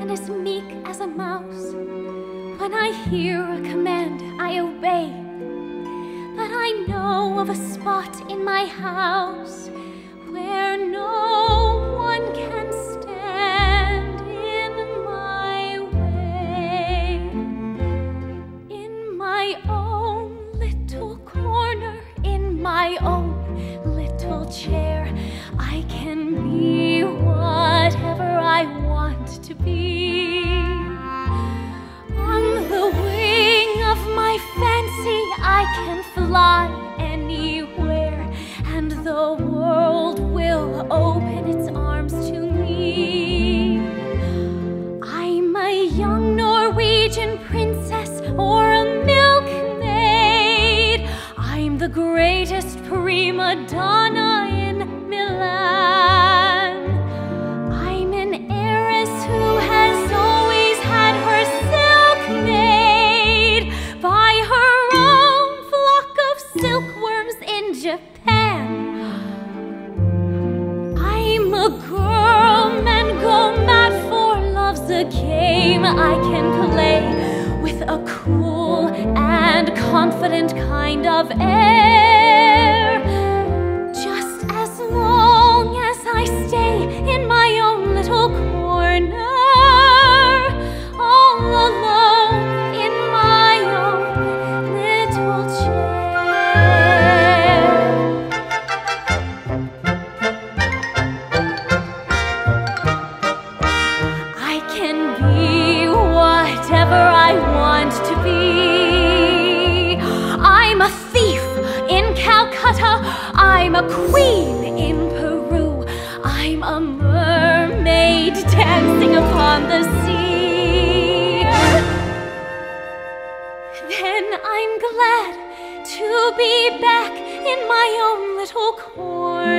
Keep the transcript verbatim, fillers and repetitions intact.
and as meek as a mouse. When I hear a command, I obey. But I know of a spot in my house where no one can stand in my way. In my own little corner, in my own little chair, I can be whatever I want to be. On the wing of my fancy, I can fly anywhere, and the world will open its arms to me. I'm a young Norwegian princess or a milkmaid. I'm the greatest prima donna in Milan. I'm an heiress who has always had her silk made by her own flock of silkworms in Japan. I'm a girl men go mad for, love's a game I can play with a cool and confident kind of air. Just as long as I stay in my own little corner, all alone in my own little chair. I can be whatever I want to be. I'm a thief in Calcutta, I'm a queen in Peru, I'm a mermaid dancing upon the sea. Then I'm glad to be back in my own little corner.